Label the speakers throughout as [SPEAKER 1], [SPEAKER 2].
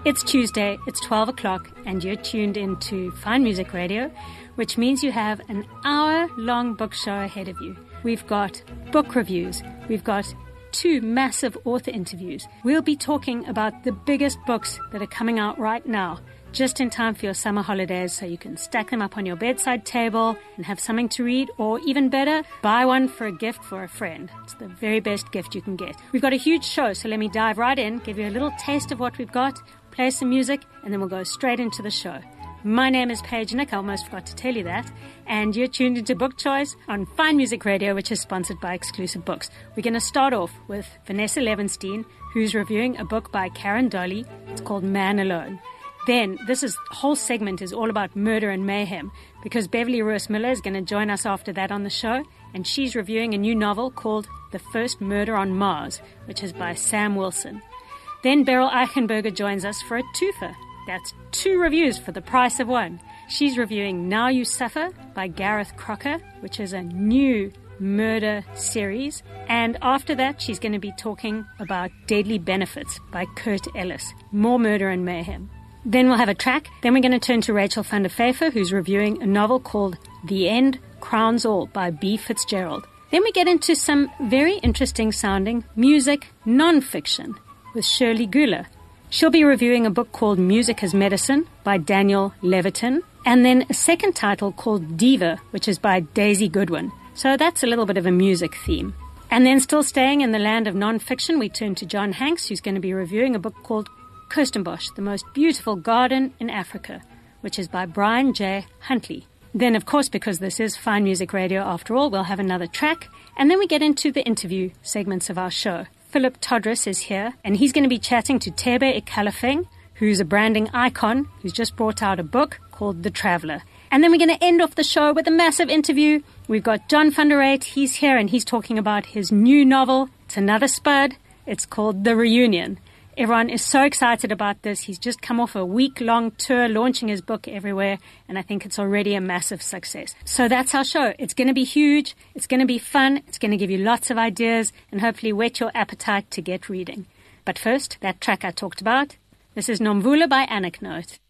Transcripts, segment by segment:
[SPEAKER 1] It's Tuesday, it's 12 o'clock, and you're tuned into Fine Music Radio, which means you have an hour-long book show ahead of you. We've got book reviews, we've got 2 massive author interviews. We'll be talking about the biggest books that are coming out right now, just in time for your summer holidays, so you can stack them up on your bedside table and have something to read, or even better, buy one for a gift for a friend. It's the very best gift you can get. We've got a huge show, so let me dive right in, give you a little taste of what we've got, play some music, and then we'll go straight into the show. My name is Paige Nick, I almost forgot to tell you that, and you're tuned into Book Choice on Fine Music Radio, which is sponsored by Exclusive Books. We're going to start off with Vanessa Levenstein, who's reviewing a book by Karen Dolly. It's called Man Alone. Then, this whole segment is all about murder and mayhem, because Beverly Rose Miller is going to join us after that on the show, and she's reviewing a new novel called The First Murder on Mars, which is by Sam Wilson. Then Beryl Eichenberger joins us for a twofer. That's 2 reviews for the price of 1. She's reviewing Now You Suffer by Gareth Crocker, which is a new murder series. And after that, she's going to be talking about Deadly Benefits by Kurt Ellis. More murder and mayhem. Then we'll have a track. Then we're going to turn to Rachel van der Pfeiffer, who's reviewing a novel called The End Crowns All by B. Fitzgerald. Then we get into some very interesting sounding music non-fiction with Shirley Guler. She'll be reviewing a book called Music as Medicine by Daniel Levitin, and then a second title called Diva, which is by Daisy Goodwin. So that's a little bit of a music theme. And then still staying in the land of non-fiction, we turn to John Hanks, who's going to be reviewing a book called Kirstenbosch, The Most Beautiful Garden in Africa, which is by Brian J. Huntley. Then, of course, because this is Fine Music Radio after all, we'll have another track, and then we get into the interview segments of our show. Philip Todris is here, and he's going to be chatting to Thebe Ikalafeng, who's a branding icon, who's just brought out a book called The Traveller. And then we're going to end off the show with a massive interview. We've got John van der Reyt, he's here, and he's talking about his new novel. It's another spud. It's called The Reunion. Everyone is so excited about this. He's just come off a week-long tour launching his book everywhere, and I think it's already a massive success. So that's our show. It's going to be huge. It's going to be fun. It's going to give you lots of ideas and hopefully whet your appetite to get reading. But first, that track I talked about. This is Nomvula by Anecnote.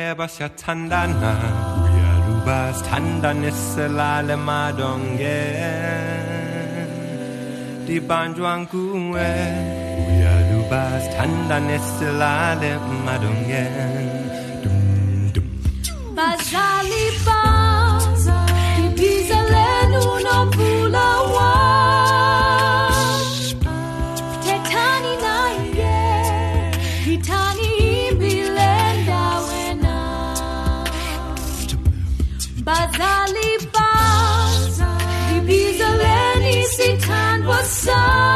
[SPEAKER 2] Bas tanda nestelale madungen dum dum bazali baza ibizalenu nombula wa tetani naye hitani bilenda wena bazali baza ibizaleni sitan wasa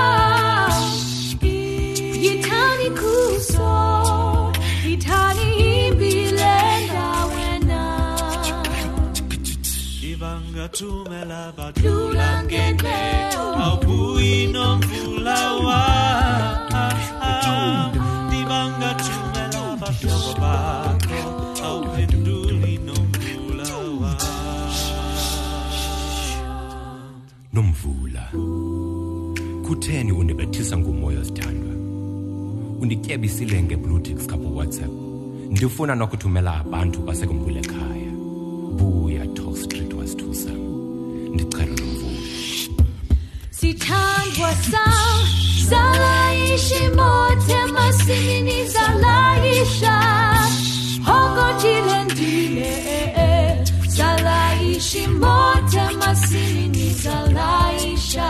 [SPEAKER 2] Tumela badula ngendeo awuyi nomvulawa dibanga tumela badula bakho awuphenduli nomvulawa Nomvula kutheni undibethisa ngomoya sithandwa undityebisile ngeBluetooth kapha WhatsApp ndifuna nokuthumela abantu basekumvula ekhaya buya Talk Street wasithusa ndicela nomvulo sithandwa sam zalayisha imote masimini zalayisha hokojilendile zalayisha imote masimini zalayisha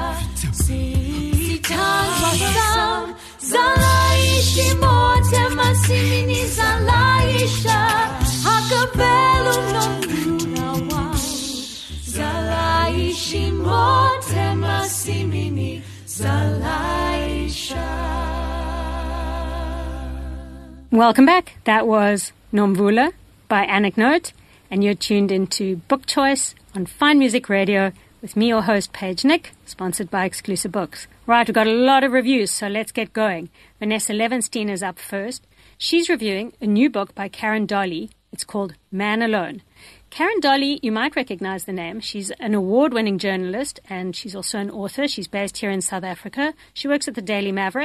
[SPEAKER 2] sithandwa sam zalayisha imote masimini zalayisha hakabelu nomvula zalayisha imote masimini zalayisha.
[SPEAKER 1] Welcome back. That was Nomvula by Anecnote, and you're tuned into Book Choice on Fine Music Radio with me, your host, Paige Nick, sponsored by Exclusive Books. Right, we've got a lot of reviews, so let's get going. Vanessa Levenstein is up first. She's reviewing a new book by Karen Dolly. It's called Man Alone. Karen Dolly, you might recognize the name. She's an award-winning journalist, and she's also an author. She's based here in South Africa. She works at the Daily Maverick.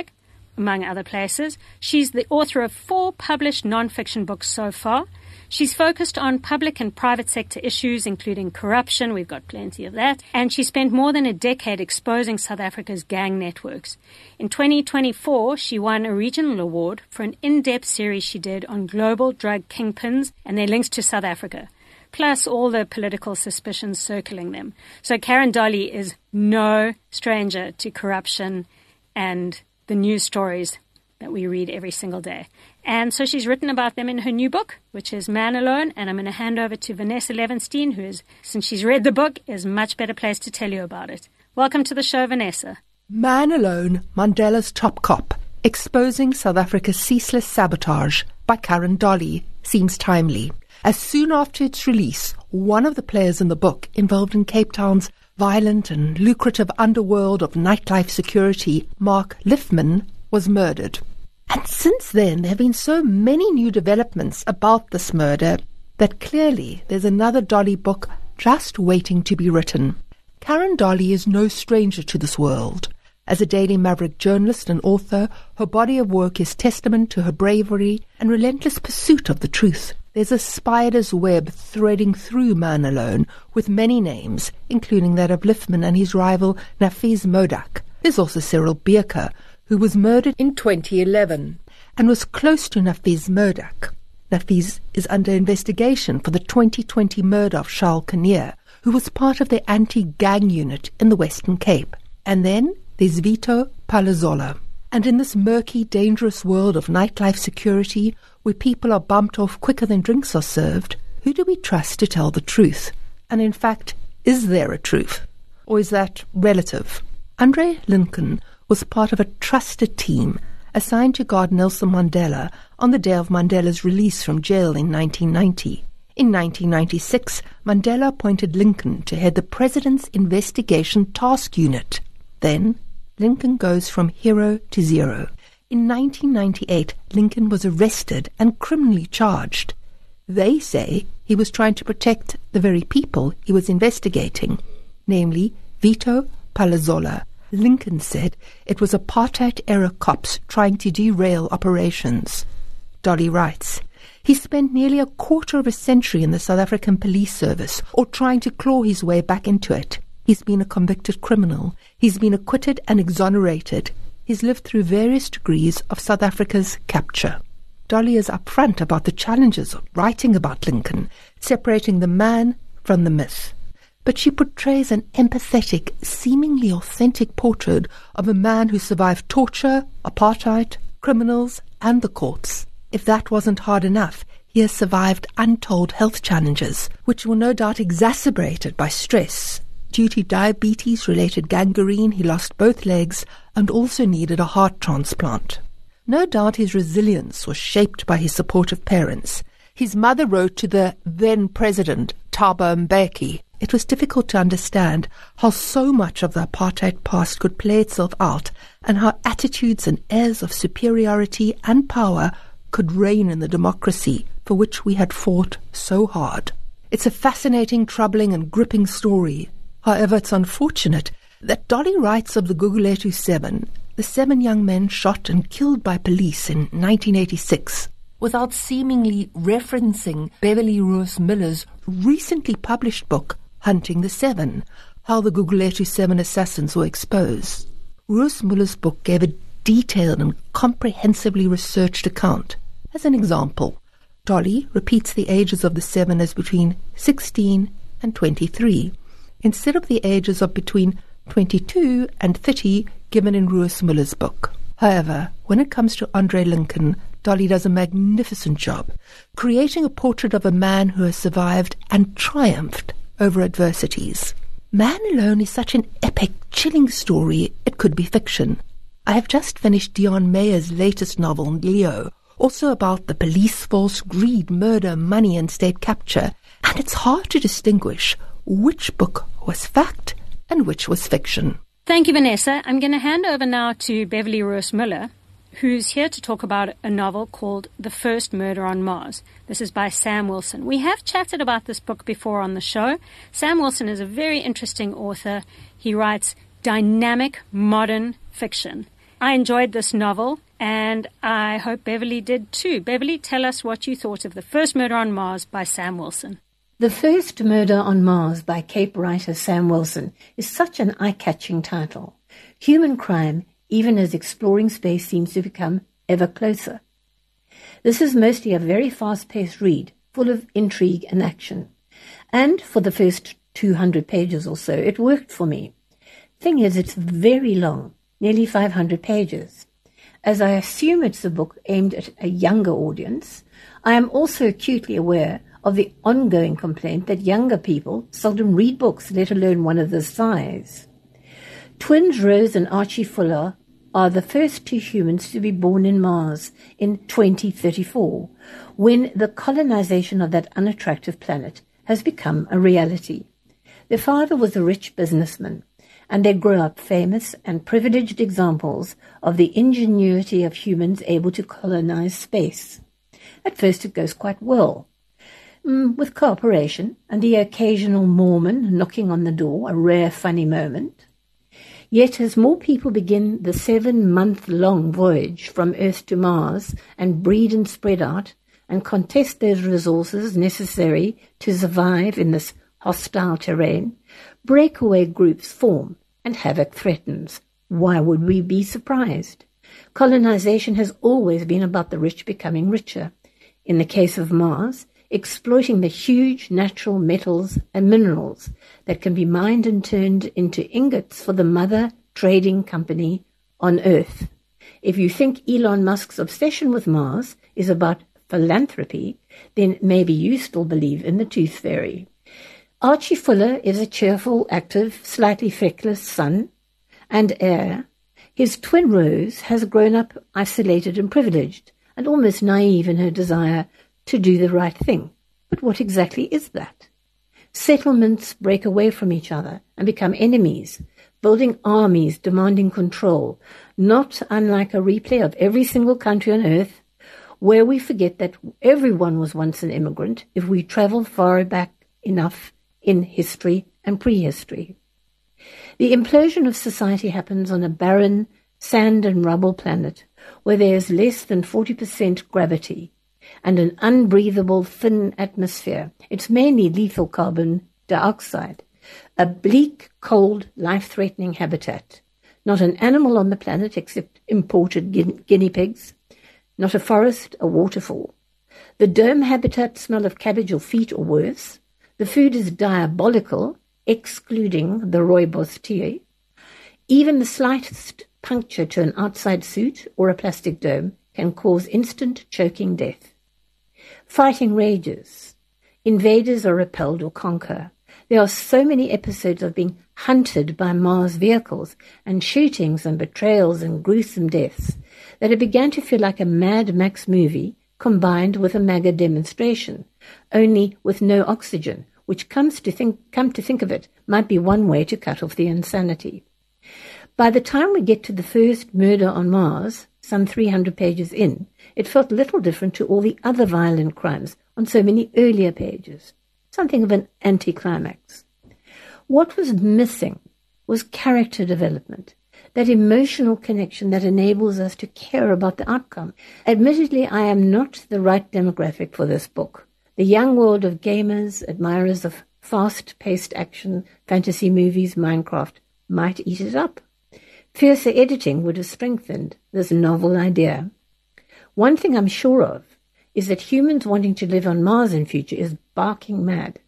[SPEAKER 1] among other places. She's the author of 4 published non-fiction books so far. She's focused on public and private sector issues, including corruption. We've got plenty of that. And she spent more than a decade exposing South Africa's gang networks. In 2024, she won a regional award for an in-depth series she did on global drug kingpins and their links to South Africa, plus all the political suspicions circling them. So Karen Dolly is no stranger to corruption and the news stories that we read every single day. And so she's written about them in her new book, which is Man Alone, and I'm going to hand over to Vanessa Levenstein, who is, since she's read the book, is much better placed to tell you about it. Welcome to the show, Vanessa.
[SPEAKER 3] Man Alone, Mandela's Top Cop, Exposing South Africa's Ceaseless Sabotage by Karen Dolly seems timely, as soon after its release, one of the players in the book involved in Cape Town's violent and lucrative underworld of nightlife security, Mark Liffman, was murdered. And since then, there have been so many new developments about this murder that clearly there's another Dolly book just waiting to be written. Karen Dolly is no stranger to this world. As a Daily Maverick journalist and author, her body of work is testament to her bravery and relentless pursuit of the truth. There's a spider's web threading through Man Alone, with many names, including that of Liffman and his rival Nafeez Modak. There's also Cyril Beerker, who was murdered in 2011 and was close to Nafeez Modak. Nafeez is under investigation for the 2020 murder of Charles Kinnear, who was part of the anti-gang unit in the Western Cape. And then there's Vito Palazola. And in this murky, dangerous world of nightlife security, where people are bumped off quicker than drinks are served, who do we trust to tell the truth? And in fact, is there a truth? Or is that relative? Andre Lincoln was part of a trusted team assigned to guard Nelson Mandela on the day of Mandela's release from jail in 1990. In 1996, Mandela appointed Lincoln to head the President's Investigation Task Unit. Then, Lincoln goes from hero to zero. In 1998, Lincoln was arrested and criminally charged. They say he was trying to protect the very people he was investigating, namely Vito Palazola. Lincoln said it was apartheid-era cops trying to derail operations. Dolly writes, he spent nearly a quarter of a century in the South African police service, or trying to claw his way back into it. He's been a convicted criminal. He's been acquitted and exonerated. He's lived through various degrees of South Africa's capture. Dolly is upfront about the challenges of writing about Lincoln, separating the man from the myth. But she portrays an empathetic, seemingly authentic portrait of a man who survived torture, apartheid, criminals, and the courts. If that wasn't hard enough, he has survived untold health challenges, which were no doubt exacerbated by stress. Due to diabetes-related gangrene, he lost both legs and also needed a heart transplant. No doubt his resilience was shaped by his supportive parents. His mother wrote to the then-president, Thabo Mbeki. It was difficult to understand how so much of the apartheid past could play itself out and how attitudes and airs of superiority and power could reign in the democracy for which we had fought so hard. It's a fascinating, troubling and gripping story. However, it's unfortunate that Dolly writes of the Gugulethu 7, the 7 young men shot and killed by police in 1986, without seemingly referencing Beverly Rose Miller's recently published book, Hunting the 7, How the Gugulethu 7 Assassins Were Exposed. Rose Miller's book gave a detailed and comprehensively researched account. As an example, Dolly repeats the ages of the 7 as between 16 and 23, instead of the ages of between 22 and 30 given in Rose Miller's book. However, when it comes to Andre Lincoln, Dolly does a magnificent job, creating a portrait of a man who has survived and triumphed over adversities. Man Alone is such an epic, chilling story, it could be fiction. I have just finished Dion Mayer's latest novel, Leo, also about the police force, greed, murder, money and state capture, and it's hard to distinguish which book was fact and which was fiction.
[SPEAKER 1] Thank you, Vanessa. I'm going to hand over now to Beverly Rose Miller, who's here to talk about a novel called The First Murder on Mars. This is by Sam Wilson. We have chatted about this book before on the show. Sam Wilson is a very interesting author. He writes dynamic, modern fiction. I enjoyed this novel, and I hope Beverly did too. Beverly, tell us what you thought of The First Murder on Mars by Sam Wilson.
[SPEAKER 4] The First Murder on Mars by Cape writer Sam Wilson is such an eye-catching title. Human crime, even as exploring space seems to become ever closer. This is mostly a very fast-paced read, full of intrigue and action. And for the first 200 pages or so, it worked for me. Thing is, it's very long, nearly 500 pages. As I assume it's a book aimed at a younger audience, I am also acutely aware of the ongoing complaint that younger people seldom read books, let alone one of this size. Twins Rose and Archie Fuller are the first two humans to be born in Mars in 2034, when the colonization of that unattractive planet has become a reality. Their father was a rich businessman, and they grow up famous and privileged examples of the ingenuity of humans able to colonize space. At first it goes quite well, with cooperation and the occasional Mormon knocking on the door, a rare funny moment. Yet as more people begin the 7-month-long voyage from Earth to Mars and breed and spread out and contest those resources necessary to survive in this hostile terrain, breakaway groups form and havoc threatens. Why would we be surprised? Colonization has always been about the rich becoming richer. In the case of Mars, exploiting the huge natural metals and minerals that can be mined and turned into ingots for the mother trading company on Earth. If you think Elon Musk's obsession with Mars is about philanthropy, then maybe you still believe in the tooth fairy. Archie Fuller is a cheerful, active, slightly feckless son and heir. His twin Rose has grown up isolated and privileged, and almost naive in her desire to do the right thing. But what exactly is that? Settlements break away from each other and become enemies, building armies demanding control, not unlike a replay of every single country on Earth, where we forget that everyone was once an immigrant if we travel far back enough in history and prehistory. The implosion of society happens on a barren, sand and rubble planet where there is less than 40% gravity and an unbreathable thin atmosphere. It's mainly lethal carbon dioxide, a bleak, cold, life-threatening habitat. Not an animal on the planet except imported guinea pigs, not a forest, a waterfall. The dome habitats smell of cabbage or feet or worse. The food is diabolical, excluding the rooibos tea. Even the slightest puncture to an outside suit or a plastic dome can cause instant choking death. Fighting rages. Invaders are repelled or conquer. There are so many episodes of being hunted by Mars vehicles and shootings and betrayals and gruesome deaths that it began to feel like a Mad Max movie combined with a MAGA demonstration, only with no oxygen, which come to think of it, might be one way to cut off the insanity. By the time we get to The First Murder on Mars, some 300 pages in, it felt little different to all the other violent crimes on so many earlier pages, something of an anticlimax. What was missing was character development, that emotional connection that enables us to care about the outcome. Admittedly, I am not the right demographic for this book. The young world of gamers, admirers of fast-paced action, fantasy movies, Minecraft, might eat it up. Fiercer editing would have strengthened this novel idea. One thing I'm sure of is that humans wanting to live on Mars in future is barking mad.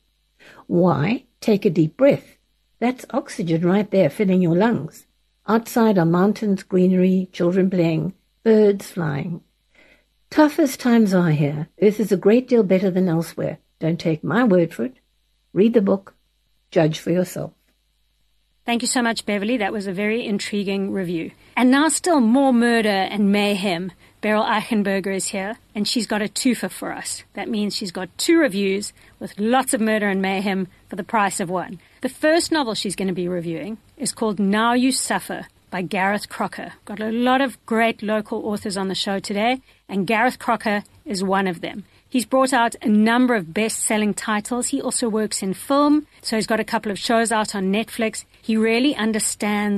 [SPEAKER 4] Why? Take a deep breath. That's oxygen right there filling your lungs. Outside are mountains, greenery, children playing, birds flying. Tough as times are here, Earth is a great deal better than elsewhere. Don't take my word for it. Read the book. Judge for yourself.
[SPEAKER 1] Thank you so much, Beverly. That was a very intriguing review. And now still more murder and mayhem. Beryl Eichenberger is here, and she's got a twofer for us. That means she's got 2 reviews with lots of murder and mayhem for the price of one. The first novel she's going to be reviewing is called Now You Suffer by Gareth Crocker. Got a lot of great local authors on the show today, and Gareth Crocker is one of them. He's brought out a number of best-selling titles. He also works in film, so he's got a couple of shows out on Netflix. He really understands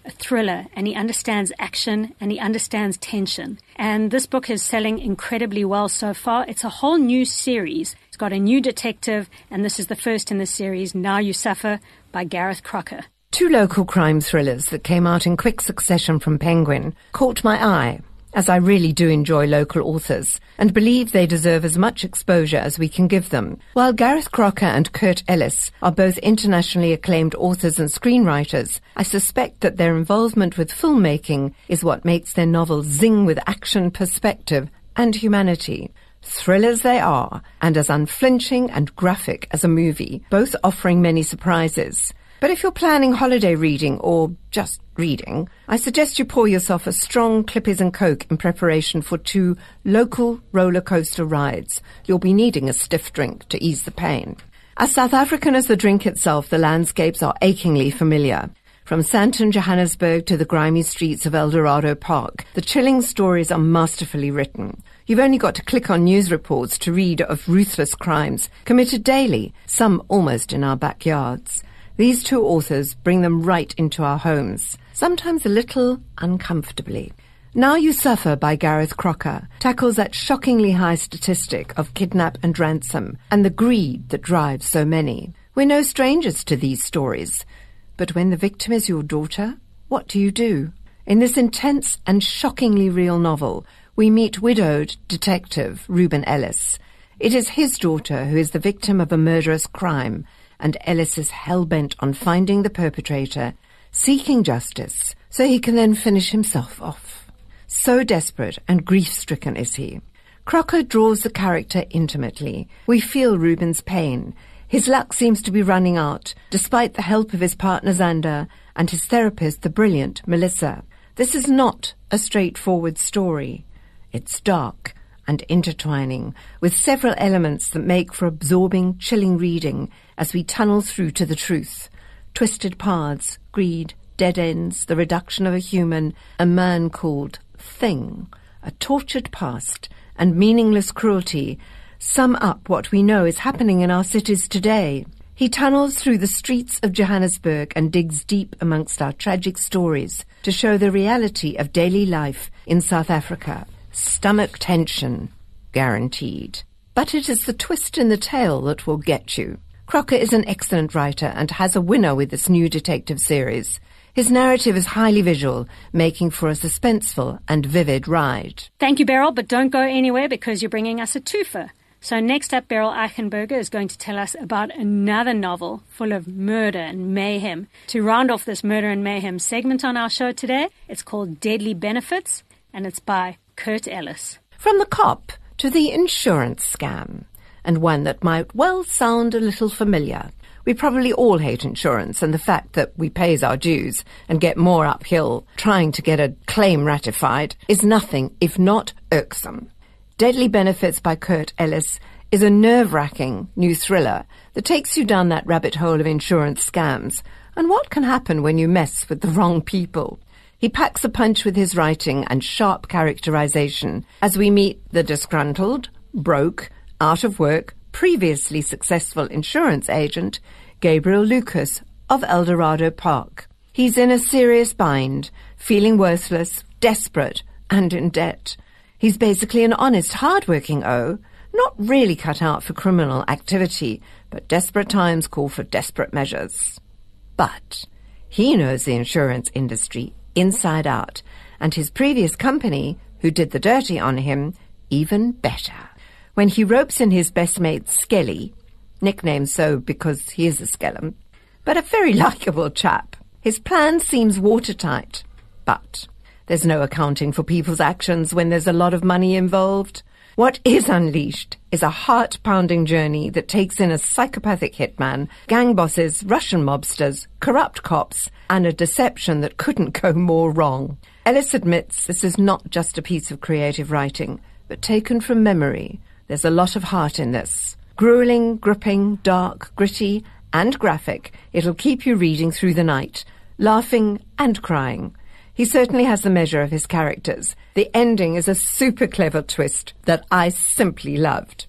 [SPEAKER 1] a thriller, and he understands action, and he understands tension. And this book is selling incredibly well so far. It's a whole new series. It's got a new detective, and this is the first in the series, Now You Suffer, by Gareth Crocker.
[SPEAKER 5] 2 local crime thrillers that came out in quick succession from Penguin caught my eye, as I really do enjoy local authors and believe they deserve as much exposure as we can give them. While Gareth Crocker and Kurt Ellis are both internationally acclaimed authors and screenwriters, I suspect that their involvement with filmmaking is what makes their novels zing with action, perspective and humanity. Thrillers they are, and as unflinching and graphic as a movie, both offering many surprises. But if you're planning holiday reading or just reading, I suggest you pour yourself a strong Clippies and Coke in preparation for 2 local roller coaster rides. You'll be needing a stiff drink to ease the pain. As South African as the drink itself, the landscapes are achingly familiar. From Sandton, Johannesburg to the grimy streets of Eldorado Park, the chilling stories are masterfully written. You've only got to click on news reports to read of ruthless crimes committed daily, some almost in our backyards. These 2 authors bring them right into our homes, sometimes a little uncomfortably. Now You Suffer by Gareth Crocker tackles that shockingly high statistic of kidnap and ransom and the greed that drives so many. We're no strangers to these stories. But when the victim is your daughter, what do you do? In this intense and shockingly real novel, we meet widowed detective Reuben Ellis. It is his daughter who is the victim of a murderous crime, and Ellis is hell-bent on finding the perpetrator, seeking justice, so he can then finish himself off. So desperate and grief-stricken is he. Crocker draws the character intimately. We feel Reuben's pain. His luck seems to be running out, despite the help of his partner Xander and his therapist, the brilliant Melissa. This is not a straightforward story. It's dark and intertwining, with several elements that make for absorbing, chilling reading as we tunnel through to the truth. Twisted paths, greed, dead ends, the reduction of a human, a man called Thing, a tortured past, and meaningless cruelty sum up what we know is happening in our cities today. He tunnels through the streets of Johannesburg and digs deep amongst our tragic stories to show the reality of daily life in South Africa. Stomach tension, guaranteed. But it is the twist in the tale that will get you. Crocker is an excellent writer and has a winner with this new detective series. His narrative is highly visual, making for a suspenseful and vivid ride.
[SPEAKER 1] Thank you, Beryl, but don't go anywhere because you're bringing us a twofer. So next up, Beryl Eichenberger is going to tell us about another novel full of murder and mayhem. To round off this murder and mayhem segment on our show today, it's called Deadly Benefits, and it's by Kurt Ellis.
[SPEAKER 5] From the cop to the insurance scam, and one that might well sound a little familiar. We probably all hate insurance and the fact that we pays our dues and get more uphill trying to get a claim ratified is nothing if not irksome. Deadly Benefits by Kurt Ellis is a nerve-wracking new thriller that takes you down that rabbit hole of insurance scams and what can happen when you mess with the wrong people. He packs a punch with his writing and sharp characterization as we meet the disgruntled, broke, out of work, previously successful insurance agent, Gabriel Lucas of Eldorado Park. He's in a serious bind, feeling worthless, desperate, and in debt. He's basically an honest, hard-working O, not really cut out for criminal activity, but desperate times call for desperate measures. But he knows the insurance industry inside out, and his previous company, who did the dirty on him, even better. When he ropes in his best mate Skelly, nicknamed so because he is a skellum, but a very likeable chap, his plan seems watertight. But there's no accounting for people's actions when there's a lot of money involved. What is unleashed is a heart-pounding journey that takes in a psychopathic hitman, gang bosses, Russian mobsters, corrupt cops, and a deception that couldn't go more wrong. Ellis admits this is not just a piece of creative writing, but taken from memory. There's a lot of heart in this. Grueling, gripping, dark, gritty, and graphic, it'll keep you reading through the night, laughing and crying. He certainly has the measure of his characters. The ending is a super clever twist that I simply loved.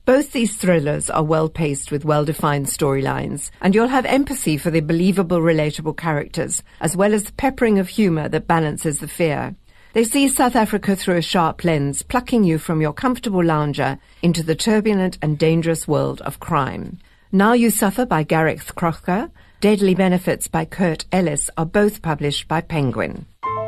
[SPEAKER 5] Both these thrillers are well-paced with well-defined storylines, and you'll have empathy for the believable, relatable characters, as well as the peppering of humour that balances the fear. They see South Africa through a sharp lens, plucking you from your comfortable lounger into the turbulent and dangerous world of crime. Now You Suffer by Gareth Crocker, Deadly Benefits by Kurt Ellis are both published by Penguin.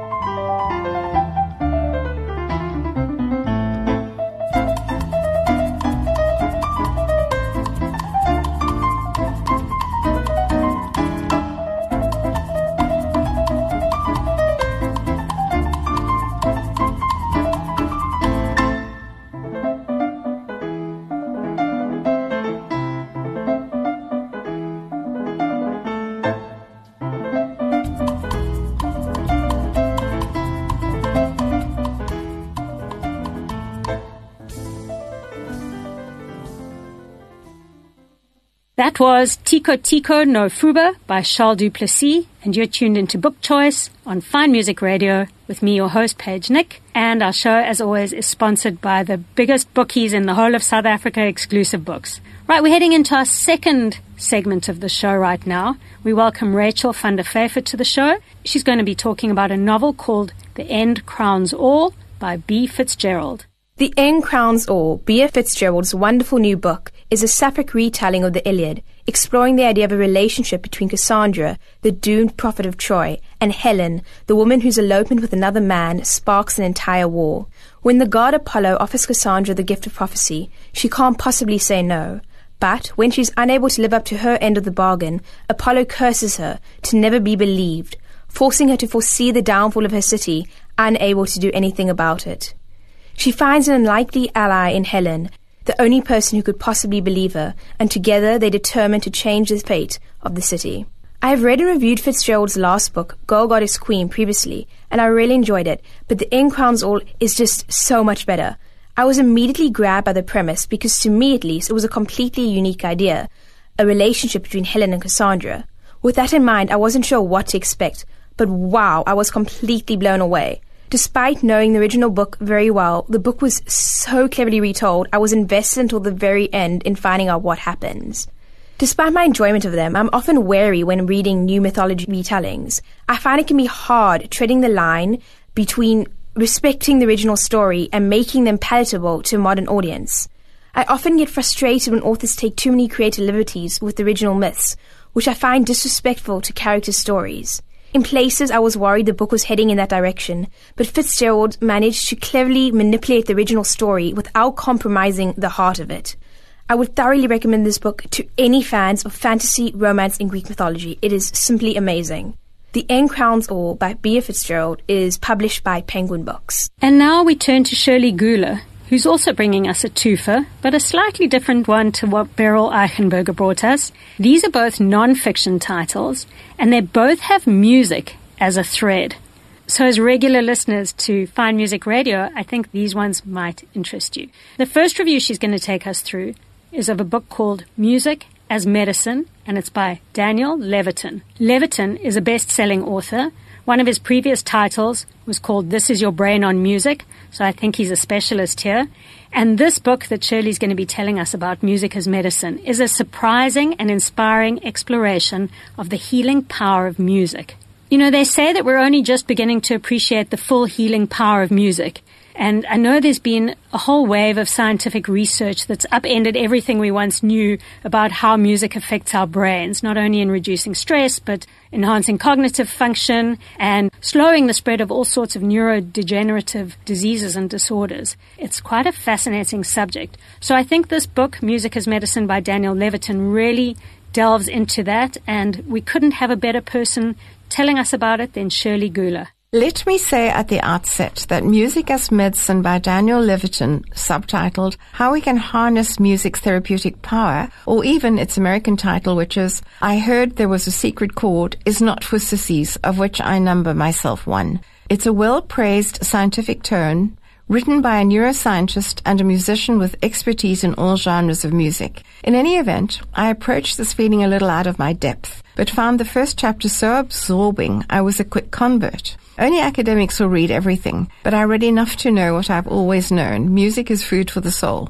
[SPEAKER 1] That was Tiko Tiko no Fuba by Charles Duplessis, and you're tuned into Book Choice on Fine Music Radio with me, your host, Paige Nick. And our show, as always, is sponsored by the biggest bookies in the whole of South Africa, Exclusive Books. Right, we're heading into our second segment of the show right now. We welcome Rachel van der Vyver to the show. She's going to be talking about a novel called The End Crowns All by B. Fitzgerald.
[SPEAKER 6] The End Crowns All, B.F. Fitzgerald's wonderful new book, is a sapphic retelling of the Iliad, exploring the idea of a relationship between Cassandra, the doomed prophet of Troy, and Helen, the woman whose elopement with another man sparks an entire war. When the god Apollo offers Cassandra the gift of prophecy, she can't possibly say no. But when she's unable to live up to her end of the bargain, Apollo curses her to never be believed, forcing her to foresee the downfall of her city, unable to do anything about it. She finds an unlikely ally in Helen, the only person who could possibly believe her, and together they determine to change the fate of the city. I have read and reviewed Fitzgerald's last book, Girl Goddess Queen, previously, and I really enjoyed it, but The End Crowns All is just so much better. I was immediately grabbed by the premise because, to me at least, it was a completely unique idea, a relationship between Helen and Cassandra. With that in mind, I wasn't sure what to expect, but wow, I was completely blown away. Despite knowing the original book very well, the book was so cleverly retold, I was invested until the very end in finding out what happens. Despite my enjoyment of them, I'm often wary when reading new mythology retellings. I find it can be hard treading the line between respecting the original story and making them palatable to a modern audience. I often get frustrated when authors take too many creative liberties with the original myths, which I find disrespectful to character stories. In places, I was worried the book was heading in that direction, but Fitzgerald managed to cleverly manipulate the original story without compromising the heart of it. I would thoroughly recommend this book to any fans of fantasy, romance, and Greek mythology. It is simply amazing. The End Crowns All by B.F. Fitzgerald is published by Penguin Books.
[SPEAKER 1] And now we turn to Shirley Guler, who's also bringing us a twofer, but a slightly different one to what Beryl Eichenberger brought us. These are both non-fiction titles, and they both have music as a thread. So as regular listeners to Fine Music Radio, I think these ones might interest you. The first review she's going to take us through is of a book called Music as Medicine, and it's by Daniel Levitin. Levitin is a best-selling author. One of his previous titles was called This Is Your Brain on Music, so I think he's a specialist here. And this book that Shirley's going to be telling us about, Music as Medicine, is a surprising and inspiring exploration of the healing power of music. You know, they say that we're only just beginning to appreciate the full healing power of music. And I know there's been a whole wave of scientific research that's upended everything we once knew about how music affects our brains, not only in reducing stress, but enhancing cognitive function and slowing the spread of all sorts of neurodegenerative diseases and disorders. It's quite a fascinating subject. So I think this book, Music as Medicine by Daniel Levitin, really delves into that, and we couldn't have a better person telling us about it than Shirley Guler.
[SPEAKER 5] Let me say at the outset that Music as Medicine by Daniel Levitin, subtitled How We Can Harness Music's Therapeutic Power, or even its American title, which is I Heard There Was a Secret Chord, is not for sissies, of which I number myself one. It's a well-praised scientific tone, written by a neuroscientist and a musician with expertise in all genres of music. In any event, I approached this feeling a little out of my depth, but found the first chapter so absorbing I was a quick convert. Only academics will read everything, but I read enough to know what I've always known. Music is food for the soul.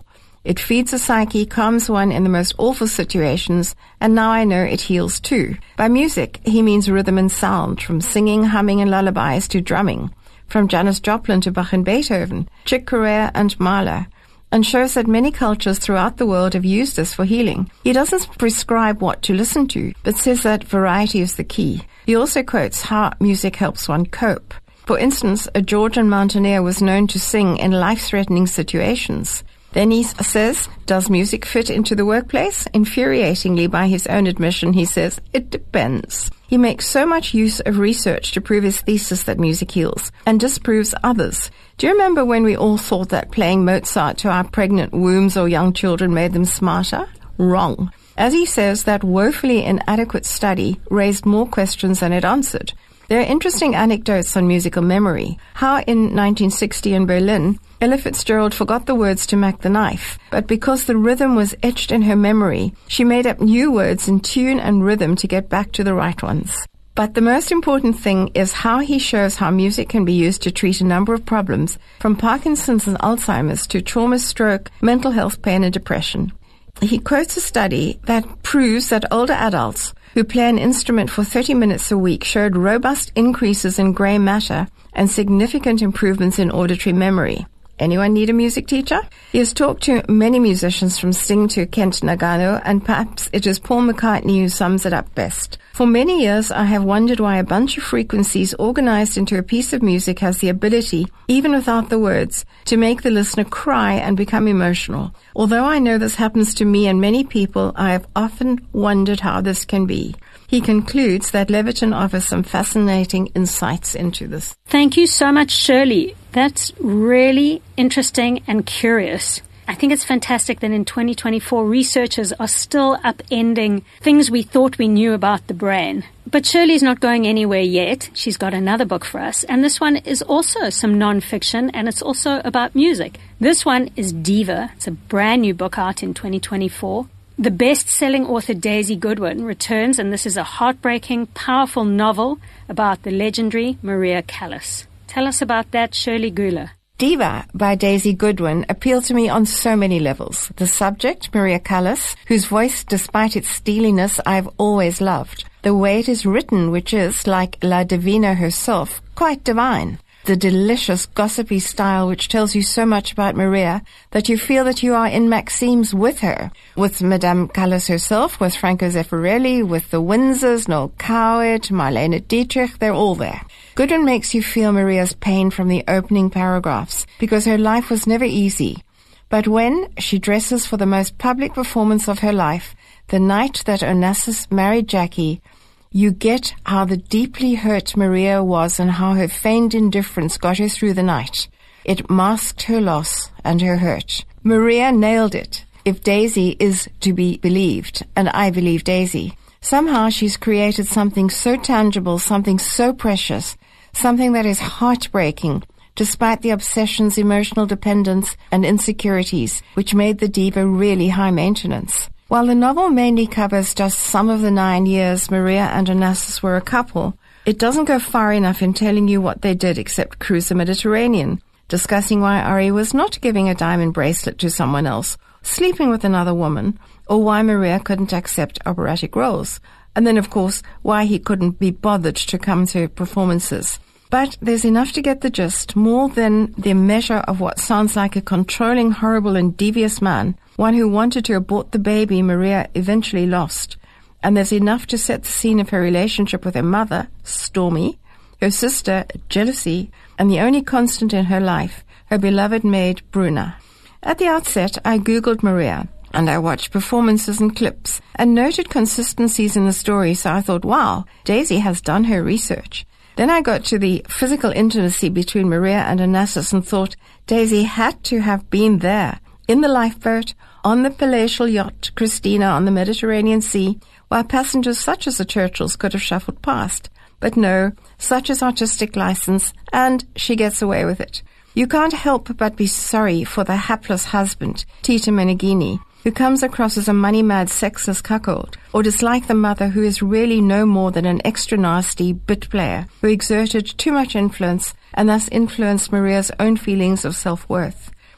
[SPEAKER 7] It feeds the psyche, calms one in the most awful situations, and now I know it heals too. By music, he means rhythm and sound, from singing, humming, and lullabies to drumming, from Janis Joplin to Bach and Beethoven, Chick Corea and Mahler, and shows that many cultures throughout the world have used this for healing. He doesn't prescribe what to listen to, but says that variety is the key. He also quotes how music helps one cope. For instance, a Georgian mountaineer was known to sing in life-threatening situations. Then he says, does music fit into the workplace? Infuriatingly, by his own admission, he says, it depends. He makes so much use of research to prove his thesis that music heals, and disproves others. Do you remember when we all thought that playing Mozart to our pregnant wombs or young children made them smarter? Wrong. As he says, that woefully inadequate study raised more questions than it answered. There are interesting anecdotes on musical memory. How in 1960 in Berlin, Ella Fitzgerald forgot the words to Mac the Knife, but because the rhythm was etched in her memory, she made up new words in tune and rhythm to get back to the right ones. But the most important thing is how he shows how music can be used to treat a number of problems, from Parkinson's and Alzheimer's to trauma, stroke, mental health, pain, and depression. He quotes a study that proves that older adults who play an instrument for 30 minutes a week showed robust increases in gray matter and significant improvements in auditory memory. Anyone need a music teacher? He has talked to many musicians from Sting to Kent Nagano, and perhaps it is Paul McCartney who sums it up best. For many years, I have wondered why a bunch of frequencies organized into a piece of music has the ability, even without the words, to make the listener cry and become emotional. Although I know this happens to me and many people, I have often wondered how this can be. He concludes that Leviton offers some fascinating insights into this.
[SPEAKER 1] Thank you so much, Shirley. That's really interesting and curious. I think it's fantastic that in 2024, researchers are still upending things we thought we knew about the brain. But Shirley's not going anywhere yet. She's got another book for us. And this one is also some non-fiction, and it's also about music. This one is Diva. It's a brand new book out in 2024. The best-selling author Daisy Goodwin returns, and this is a heartbreaking, powerful novel about the legendary Maria Callas. Tell us about that, Shirley Guler.
[SPEAKER 7] Diva by Daisy Goodwin appealed to me on so many levels. The subject, Maria Callas, whose voice, despite its steeliness, I've always loved. The way it is written, which is, like La Divina herself, quite divine. The delicious, gossipy style which tells you so much about Maria that you feel that you are in Maxime's with her, with Madame Callas herself, with Franco Zeffirelli, with the Windsors, Noel Coward, Marlene Dietrich, they're all there. Goodwin makes you feel Maria's pain from the opening paragraphs, because her life was never easy. But when she dresses for the most public performance of her life, the night that Onassis married Jackie, you get how the deeply hurt Maria was and how her feigned indifference got her through the night. It masked her loss and her hurt. Maria nailed it, if Daisy is to be believed, and I believe Daisy. Somehow she's created something so tangible, something so precious, something that is heartbreaking, despite the obsessions, emotional dependence, and insecurities, which made the diva really high maintenance. While the novel mainly covers just some of the 9 years Maria and Onassis were a couple, it doesn't go far enough in telling you what they did except cruise the Mediterranean, discussing why Ari was not giving a diamond bracelet to someone else, sleeping with another woman, or why Maria couldn't accept operatic roles, and then, of course, why he couldn't be bothered to come to performances. But there's enough to get the gist, more than the measure of what sounds like a controlling, horrible, and devious man, one who wanted to abort the baby Maria eventually lost. And there's enough to set the scene of her relationship with her mother, Stormy, her sister, Jealousy, and the only constant in her life, her beloved maid, Bruna. At the outset, I Googled Maria, and I watched performances and clips, and noted consistencies in the story, so I thought, wow, Daisy has done her research. Then I got to the physical intimacy between Maria and Onassis and thought Daisy had to have been there, in the lifeboat, on the palatial yacht Christina on the Mediterranean Sea, while passengers such as the Churchills could have shuffled past. But no, such is artistic license, and she gets away with it. You can't help but be sorry for the hapless husband, Tito Meneghini, who comes across as a money-mad, sexless cuckold, or dislike the mother who is really no more than an extra nasty bit player who exerted too much influence and thus influenced Maria's own feelings of self-worth.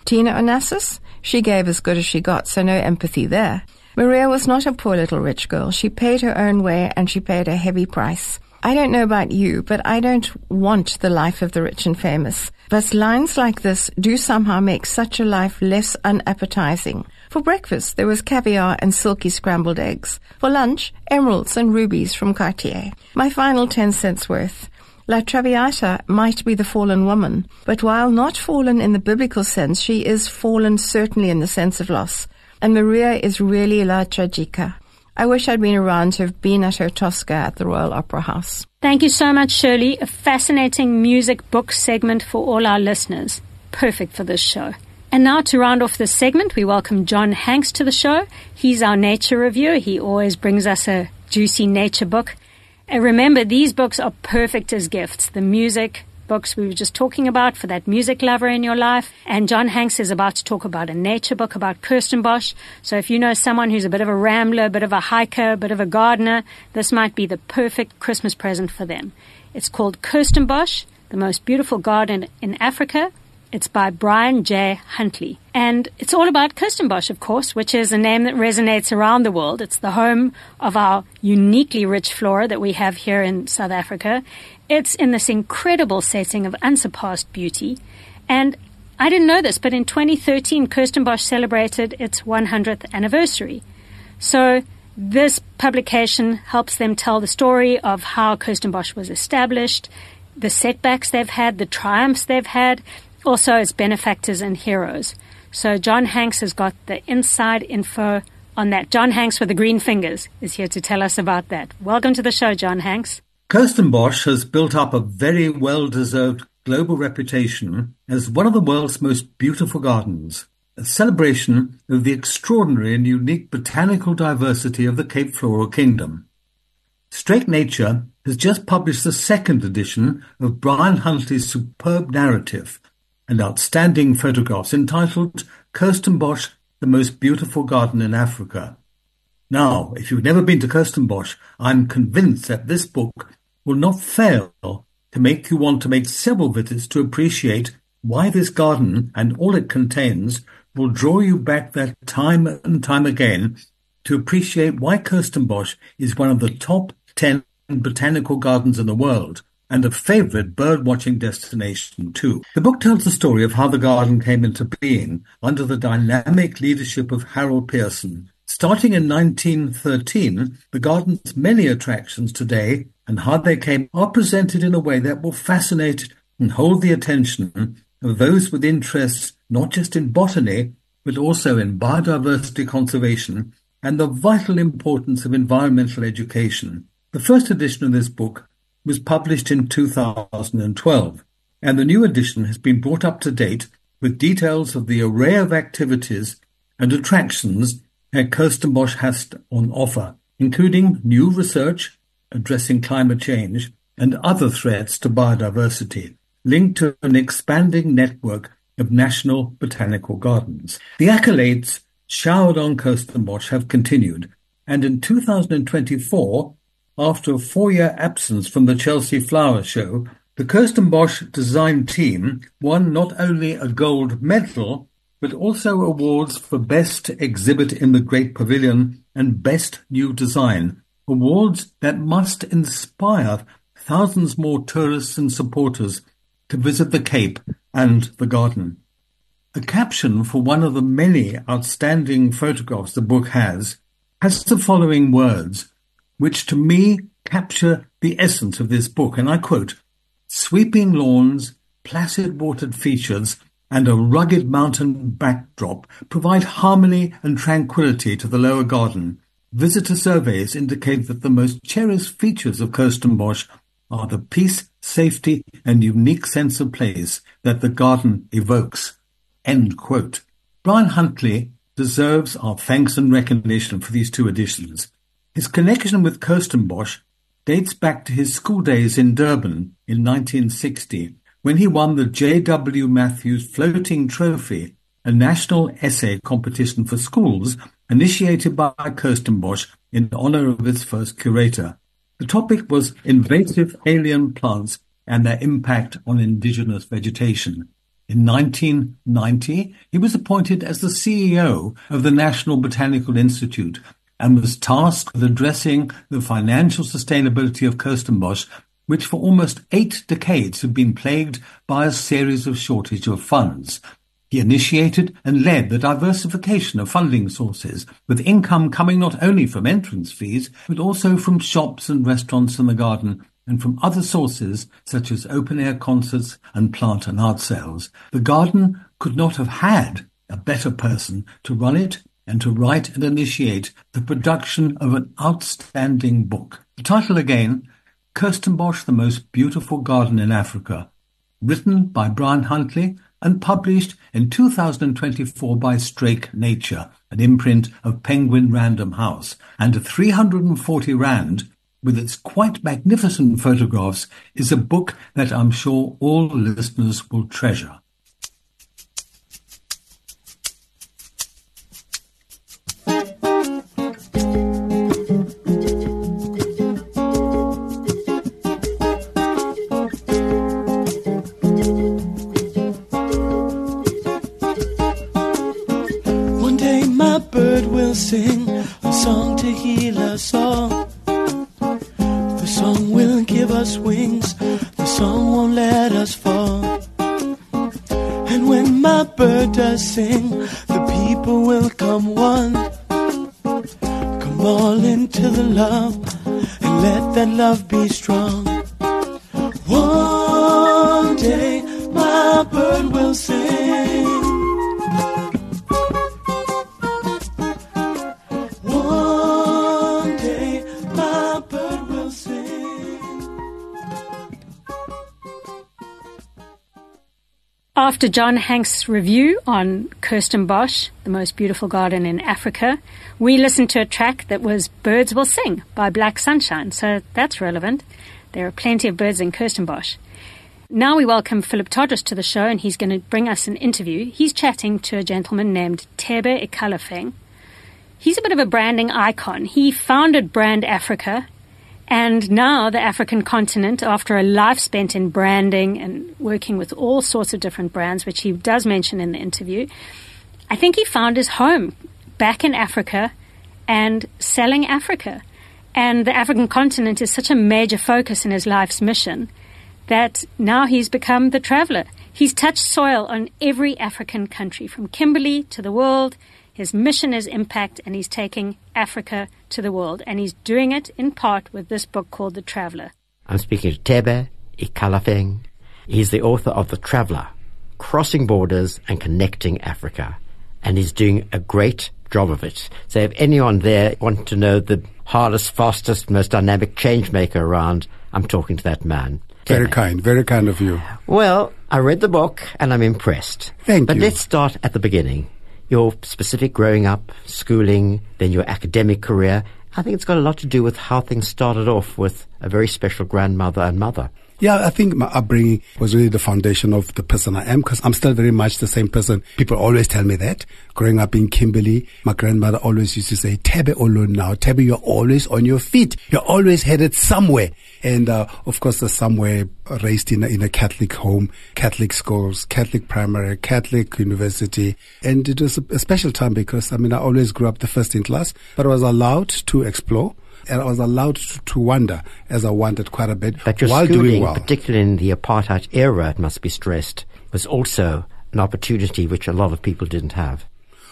[SPEAKER 7] Tina Onassis? She gave as good as she got, so no empathy there. Maria was not a poor little rich girl. She paid her own way, and she paid a heavy price. I don't know about you, but I don't want the life of the rich and famous. But lines like this do somehow make such a life less unappetizing. For breakfast, there was caviar and silky scrambled eggs. For lunch, emeralds and rubies from Cartier. My final 10 cents worth. La Traviata might be the fallen woman, but while not fallen in the biblical sense, she is fallen certainly in the sense of loss. And Maria is really La Tragica. I wish I'd been around to have been at her Tosca at the Royal Opera House.
[SPEAKER 1] Thank you so much, Shirley. A fascinating music book segment for all our listeners. Perfect for this show. And now to round off this segment, we welcome John Hanks to the show. He's our nature reviewer. He always brings us a juicy nature book. And remember, these books are perfect as gifts. The music books we were just talking about for that music lover in your life. And John Hanks is about to talk about a nature book about Kirstenbosch. So if you know someone who's a bit of a rambler, a bit of a hiker, a bit of a gardener, this might be the perfect Christmas present for them. It's called Kirstenbosch, the most beautiful garden in Africa. It's by Brian J. Huntley. And it's all about Kirstenbosch, of course, which is a name that resonates around the world. It's the home of our uniquely rich flora that we have here in South Africa. It's in this incredible setting of unsurpassed beauty. And I didn't know this, but in 2013, Kirstenbosch celebrated its 100th anniversary. So this publication helps them tell the story of how Kirstenbosch was established, the setbacks they've had, the triumphs they've had, also its benefactors and heroes. So John Hanks has got the inside info on that. John Hanks with the green fingers is here to tell us about that. Welcome to the show, John Hanks.
[SPEAKER 8] Kirstenbosch has built up a very well-deserved global reputation as one of the world's most beautiful gardens, a celebration of the extraordinary and unique botanical diversity of the Cape Floral Kingdom. Straight Nature has just published the second edition of Brian Huntley's superb narrative and outstanding photographs entitled Kirstenbosch, the Most Beautiful Garden in Africa. Now, if you've never been to Kirstenbosch, I'm convinced that this book will not fail to make you want to make several visits to appreciate why this garden and all it contains will draw you back there time and time again to appreciate why Kirstenbosch is one of the top 10 botanical gardens in the world, and a favourite bird-watching destination too. The book tells the story of how the garden came into being under the dynamic leadership of Harold Pearson. Starting in 1913, the garden's many attractions today and how they came are presented in a way that will fascinate and hold the attention of those with interests not just in botany, but also in biodiversity conservation and the vital importance of environmental education. The first edition of this book was published in 2012, and the new edition has been brought up to date with details of the array of activities and attractions that Kirstenbosch has on offer, including new research addressing climate change and other threats to biodiversity, linked to an expanding network of national botanical gardens. The accolades showered on Kirstenbosch have continued, and in 2024, after a 4-year absence from the Chelsea Flower Show, the Kirstenbosch design team won not only a gold medal, but also awards for Best Exhibit in the Great Pavilion and Best New Design, awards that must inspire thousands more tourists and supporters to visit the Cape and the garden. The caption for one of the many outstanding photographs the book has the following words, which to me capture the essence of this book, and I quote, "Sweeping lawns, placid watered features, and a rugged mountain backdrop provide harmony and tranquility to the lower garden. Visitor surveys indicate that the most cherished features of Kirstenbosch are the peace, safety, and unique sense of place that the garden evokes." End quote. Brian Huntley deserves our thanks and recognition for these 2 editions. His connection with Kirstenbosch dates back to his school days in Durban in 1960, when he won the J.W. Matthews Floating Trophy, a national essay competition for schools initiated by Kirstenbosch in honor of its first curator. The topic was invasive alien plants and their impact on indigenous vegetation. In 1990, he was appointed as the CEO of the National Botanical Institute and was tasked with addressing the financial sustainability of Kirstenbosch, which for almost 8 decades had been plagued by a series of shortage of funds. He initiated and led the diversification of funding sources, with income coming not only from entrance fees, but also from shops and restaurants in the garden, and from other sources such as open-air concerts and plant and art sales. The garden could not have had a better person to run it and to write and initiate the production of an outstanding book. The title again, Kirstenbosch, the Most Beautiful Garden in Africa, written by Brian Huntley and published in 2024 by Strake Nature, an imprint of Penguin Random House, and 340 Rand, with its quite magnificent photographs, is a book that I'm sure all listeners will treasure.
[SPEAKER 2] One day my bird will sing a song to heal us all. The song will give us wings, the song won't let us fall. And when my bird does sing, the people will come one. Come all into the love, and let that love be strong. One day my bird will sing. One day my bird will sing.
[SPEAKER 1] After John Hanks' review on Kirstenbosch, the Most Beautiful Garden in Africa, we listened to a track that was Birds Will Sing by Black Sunshine, so that's relevant. There are plenty of birds in Kirstenbosch. Now we welcome Philip Todris to the show, and he's going to bring us an interview. He's chatting to a gentleman named Thebe Ikalafeng. He's a bit of a branding icon. He founded Brand Africa, and now the African continent, after a life spent in branding and working with all sorts of different brands, which he does mention in the interview, I think he found his home back in Africa and selling Africa. And the African continent is such a major focus in his life's mission that now he's become the traveler. He's touched soil on every African country, from Kimberley to the world. His mission is impact, and he's taking Africa to the world. And he's doing it in part with this book called The Traveler.
[SPEAKER 9] I'm speaking to Thebe Ikalafeng. He's the author of The Traveler, Crossing Borders and Connecting Africa. And he's doing a great job of it. So if anyone there wants to know the hardest, fastest, most dynamic change maker around, I'm talking to that man.
[SPEAKER 10] Very kind of you.
[SPEAKER 9] Well, I read the book and I'm impressed.
[SPEAKER 10] Thank you.
[SPEAKER 9] But let's start at the beginning. Your specific growing up, schooling, then your academic career. I think it's got a lot to do with how things started off with a very special grandmother and mother.
[SPEAKER 10] Yeah, I think my upbringing was really the foundation of the person I am, because I'm still very much the same person. People always tell me that. Growing up in Kimberley, my grandmother always used to say, Thebe Olo now. Thebe, you're always on your feet. You're always headed somewhere. And, of course, somewhere raised in a Catholic home, Catholic schools, Catholic primary, Catholic university. And it was a special time because, I always grew up the first in class, but I was allowed to explore. And I was allowed to wander, as I wandered quite a bit,
[SPEAKER 9] but your
[SPEAKER 10] while
[SPEAKER 9] schooling,
[SPEAKER 10] doing well.
[SPEAKER 9] Particularly in the apartheid era, it must be stressed, was also an opportunity which a lot of people didn't have.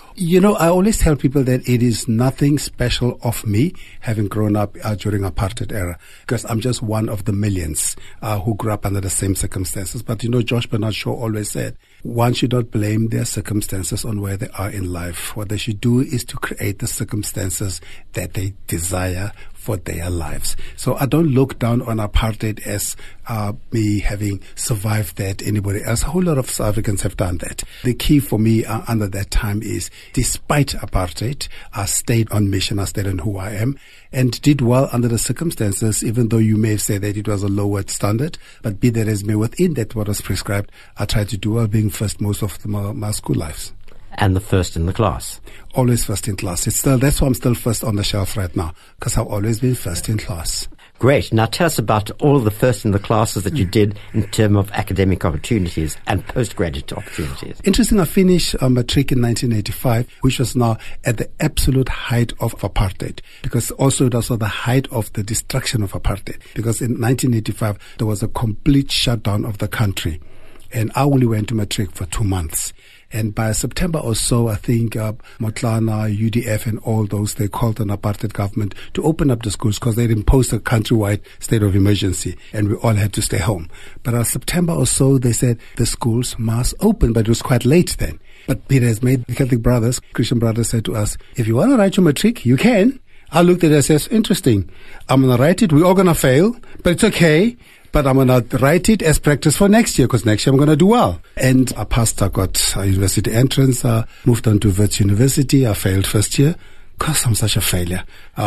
[SPEAKER 10] I always tell people that it is nothing special of me having grown up during apartheid era, because I'm just one of the millions who grew up under the same circumstances. But Josh Bernard Shaw always said, one should not blame their circumstances on where they are in life. What they should do is to create the circumstances that they desire for their lives. So I don't look down on apartheid as me having survived that, anybody else. A whole lot of South Africans have done that. The key for me under that time is, despite apartheid, I stayed on mission, I stayed on who I am, and did well under the circumstances, even though you may have said that it was a lowered standard. But be that as may, within that what was prescribed, I tried to do well, being first most of my school lives.
[SPEAKER 9] And the first in the class.
[SPEAKER 10] Always first in class. That's why I'm still first on the shelf right now, because I've always been first in class.
[SPEAKER 9] Great. Now tell us about all the first in the classes that you did in terms of academic opportunities and postgraduate opportunities.
[SPEAKER 10] Interesting, I finished matric in 1985, which was now at the absolute height of apartheid, because also it was the height of the destruction of apartheid, because in 1985 there was a complete shutdown of the country, and I only went to matric for 2 months. And by September or so, I think Motlana, UDF and all those, they called on apartheid government to open up the schools because they'd imposed a countrywide state of emergency and we all had to stay home. But by September or so, they said the schools must open, but it was quite late then. But Peter has made the Catholic brothers, Christian brothers said to us, if you want to write your matric, you can. I looked at it and said, interesting. I'm going to write it. We're all going to fail, but it's okay. But I'm going to write it as practice for next year, because next year I'm going to do well. And I passed, I got a university entrance, moved on to Wits University. I failed first year because I'm such a failure.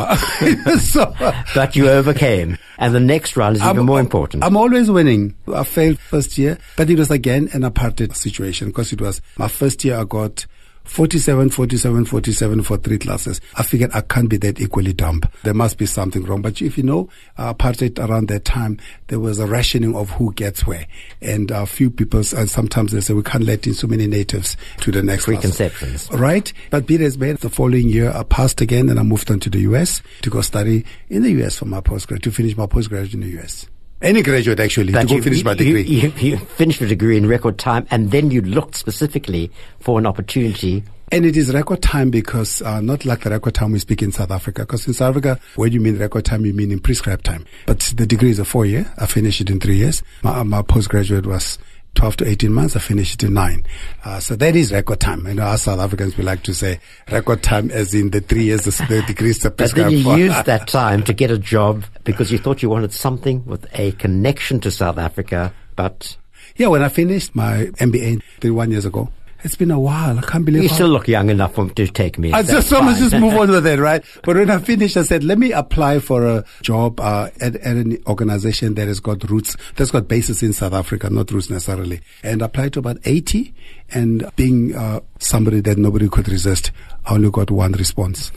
[SPEAKER 9] But you overcame. And the next round is even more important.
[SPEAKER 10] I'm always winning. I failed first year, but it was again an apartheid situation, because it was my first year I got 47 for 3 classes. I figured I can't be that equally dumb. There must be something wrong. But if you know, apartheid around that time, there was a rationing of who gets where. And a few people, and sometimes they say, we can't let in so many natives to the next
[SPEAKER 9] preconceptions.
[SPEAKER 10] Class. Right? But Peter has made the following year, I passed again and I moved on to the US to go study in the US for my postgrad, to finish my postgraduate in the US. Any graduate, actually,
[SPEAKER 9] but
[SPEAKER 10] to go finish my degree.
[SPEAKER 9] You finished your degree in record time, and then you looked specifically for an opportunity.
[SPEAKER 10] And it is record time because, not like the record time we speak in South Africa, because in South Africa, when you mean record time, you mean in prescribed time. But the degree is a 4-year. I finished it in 3 years. My postgraduate was 12 to 18 months. I finished it in 9. So that is record time. You know, us South Africans, we like to say record time as in the 3 years the degree is prescribed.
[SPEAKER 9] But then you used that time to get a job because you thought you wanted something with a connection to South Africa, but...
[SPEAKER 10] Yeah, when I finished my MBA 31 years ago, it's been a while. I can't believe
[SPEAKER 9] you still look young enough to take me.
[SPEAKER 10] Let's just move on with it, right? But when I finished, I said, let me apply for a job at an organization that has got roots, that's got bases in South Africa, not roots necessarily. And I applied to about 80, and being somebody that nobody could resist, I only got one response.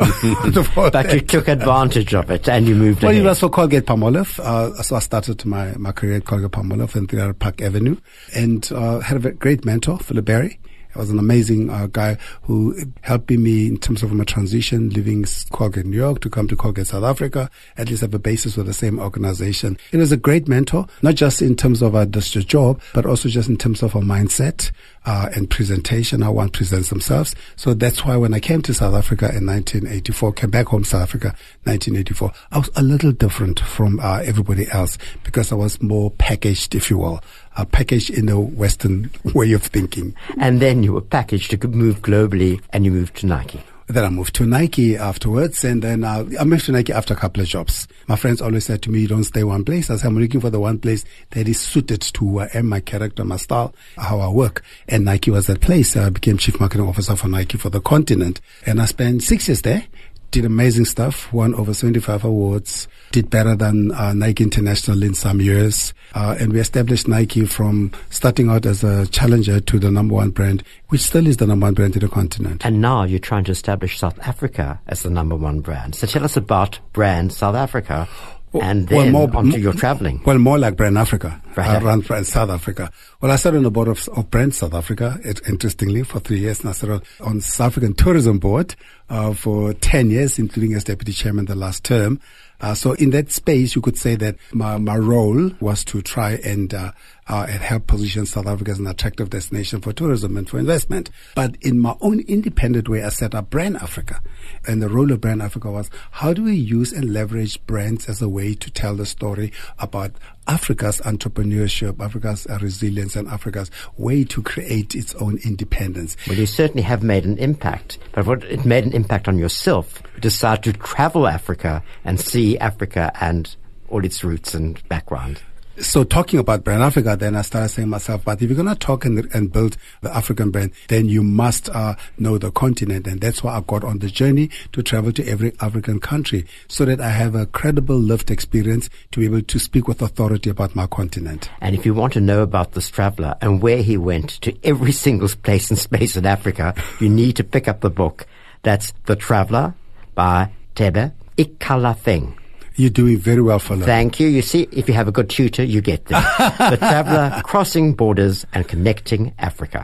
[SPEAKER 9] But you took advantage of it and you moved ahead.
[SPEAKER 10] Well, it was for Colgate-Palmolive. So I started my career at Colgate-Palmolive in 3 Park Avenue, and had a great mentor, Philip Berry. He was an amazing guy who helped me in terms of my transition, leaving Colgate New York to come to Colgate South Africa, at least have a basis with the same organization. He was a great mentor, not just in terms of just a job, but also just in terms of a mindset and presentation, how one presents themselves. So that's why when I came to South Africa in 1984, came back home South Africa 1984, I was a little different from everybody else because I was more packaged, if you will. Packaged in the Western way of thinking.
[SPEAKER 9] And then you were packaged to move globally, and you moved to Nike.
[SPEAKER 10] Then I moved to Nike afterwards, and then I moved to Nike after a couple of jobs. My friends always said to me, you don't stay one place. I said, I'm looking for the one place that is suited to who I am, my character, my style, how I work. And Nike was that place. I became Chief Marketing Officer for Nike for the continent. And I spent 6 years there. Did amazing stuff, won over 75 awards, did better than Nike International in some years. And we established Nike from starting out as a challenger to the number one brand, which still is the number one brand in the continent.
[SPEAKER 9] And now you're trying to establish South Africa as the number one brand. So tell us about brand South Africa. And then onto your traveling.
[SPEAKER 10] Well, more like Brand Africa,
[SPEAKER 9] right.
[SPEAKER 10] Around Brand South Africa. Well, I started on the board of Brand South Africa, interestingly, for 3 years. And I started on South African Tourism Board for 10 years, including as deputy chairman the last term. So in that space, you could say that my role was to try and help position South Africa as an attractive destination for tourism and for investment. But in my own independent way, I set up Brand Africa. And the role of Brand Africa was, how do we use and leverage brands as a way to tell the story about Africa's entrepreneurship, Africa's resilience, and Africa's way to create its own independence.
[SPEAKER 9] Well, you certainly have made an impact, but what it made an impact on yourself. You decided to travel Africa and see Africa and all its roots and background.
[SPEAKER 10] So talking about Brand Africa, then I started saying to myself, but if you're going to talk and build the African brand, then you must know the continent. And that's why I got on the journey to travel to every African country so that I have a credible lived experience to be able to speak with authority about my continent.
[SPEAKER 9] And if you want to know about this traveler and where he went to every single place and space in Africa, you need to pick up the book. That's The Traveler by Thebe Ikalafeng.
[SPEAKER 10] You're doing very well for learning.
[SPEAKER 9] Thank you. You see, if you have a good tutor, you get there. The Traveller, Crossing Borders and Connecting Africa.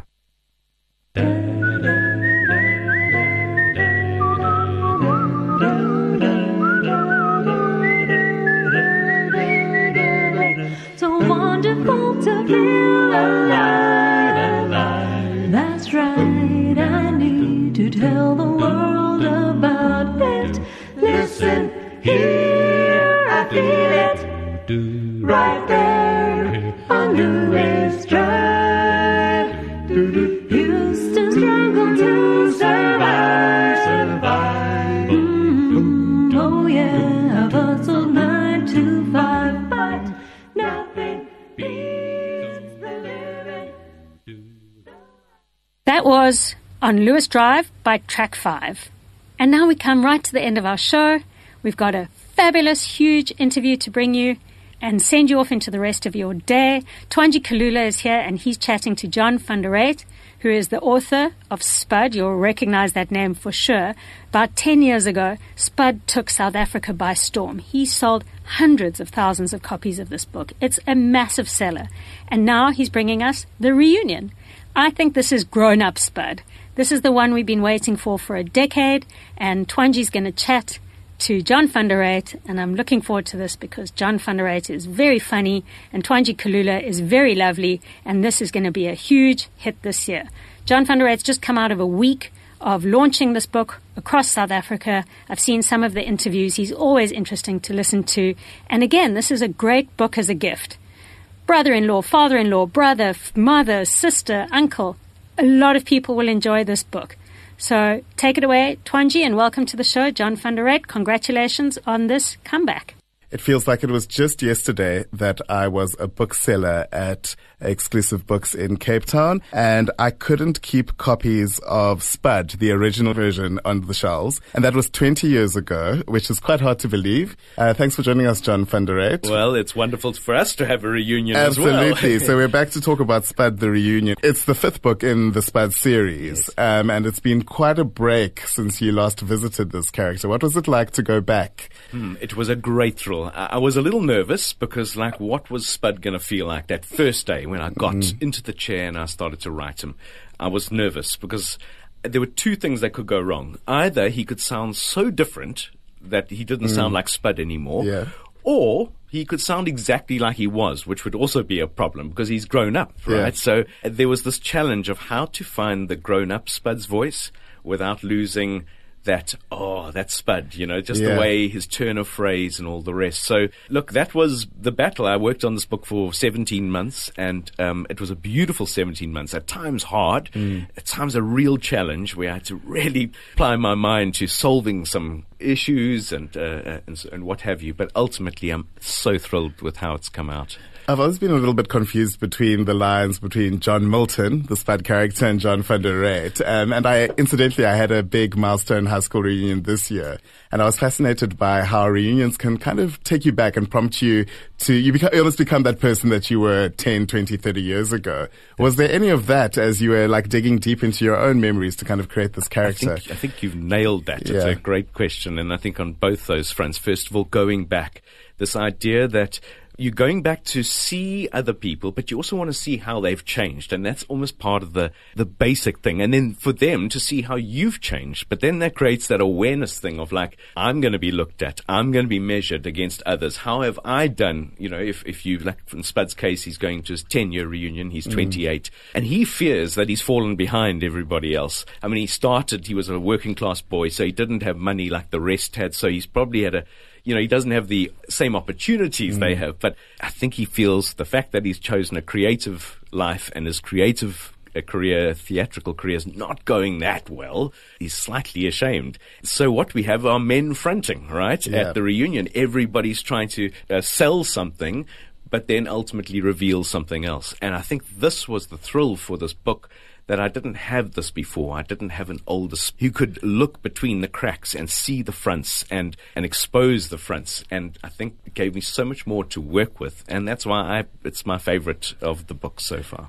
[SPEAKER 11] So wonderful to feel alive. That's right, I need to tell the world about it. Listen, here I feel it. Right there on Lewis Drive. Used to struggle to survive. Oh yeah, I've hustled 9 to 5, but nothing beats the living.
[SPEAKER 1] That was On Lewis Drive by Track 5. And now we come right to the end of our show. We've got a fabulous, huge interview to bring you and send you off into the rest of your day. Twanji Kalula is here, and he's chatting to John van der Reet, who is the author of Spud. You'll recognize that name for sure. About 10 years ago, Spud took South Africa by storm. He sold hundreds of thousands of copies of this book. It's a massive seller. And now he's bringing us The Reunion. I think this is grown-up Spud. This is the one we've been waiting for a decade, and Twanji's going to chat to John van der Reet, and I'm looking forward to this because John van der Reet is very funny and Twanji Kalula is very lovely, and this is going to be a huge hit this year. John van der Reet's just come out of a week of launching this book across South Africa. I've seen some of the interviews. He's always interesting to listen to. And again, this is a great book as a gift. Brother-in-law, father-in-law, brother, mother, sister, uncle. A lot of people will enjoy this book. So take it away, Twanji, and welcome to the show, John van der Reet. Congratulations on this comeback.
[SPEAKER 12] It feels like it was just yesterday that I was a bookseller at Exclusive Books in Cape Town, and I couldn't keep copies of Spud, the original version, on the shelves. And that was 20 years ago, which is quite hard to believe. Thanks for joining us, John van der Reet.
[SPEAKER 13] Well, it's wonderful for us to have a reunion
[SPEAKER 12] Absolutely.
[SPEAKER 13] as well.
[SPEAKER 12] So we're back to talk about Spud, the Reunion. It's the 5th book in the Spud series, yes. And it's been quite a break since you last visited this character. What was it like to go back?
[SPEAKER 13] It was a great thrill. I was a little nervous because, what was Spud going to feel like that first day when I got into the chair and I started to write him? I was nervous because there were two things that could go wrong. Either he could sound so different that he didn't sound like Spud anymore, or he could sound exactly like he was, which would also be a problem because he's grown up, right? Yeah. So there was this challenge of how to find the grown-up Spud's voice without losing that's Spud, the way his turn of phrase and all the rest. So, look, that was the battle. I worked on this book for 17 months, and it was a beautiful 17 months. At times hard, at times a real challenge where I had to really apply my mind to solving some issues and what have you. But ultimately, I'm so thrilled with how it's come out.
[SPEAKER 12] I've always been a little bit confused between the lines between John Milton, the Spud character, and John van der Reet. And I had a big milestone high school reunion this year. And I was fascinated by how reunions can kind of take you back and prompt you to, you almost become that person that you were 10, 20, 30 years ago. Was there any of that as you were digging deep into your own memories to kind of create this character?
[SPEAKER 13] I think you've nailed that. It's a great question. And I think on both those fronts, first of all, going back, this idea that you're going back to see other people, but you also want to see how they've changed. And that's almost part of the basic thing. And then for them to see how you've changed. But then that creates that awareness thing of I'm going to be looked at. I'm going to be measured against others. How have I done? If you, in Spud's case, he's going to his 10-year reunion. He's 28. And he fears that he's fallen behind everybody else. I mean, he was a working class boy, so he didn't have money like the rest had. So he's probably had he doesn't have the same opportunities they have, but I think he feels the fact that he's chosen a creative life and his creative theatrical career is not going that well, he's slightly ashamed. So what we have are men fronting, right? Yeah. At the reunion, everybody's trying to sell something, but then ultimately reveal something else. And I think this was the thrill for this book, that I didn't have this before. I didn't have an oldest who could look between the cracks and see the fronts and expose the fronts. And I think it gave me so much more to work with. And that's why it's my favorite of the books so far.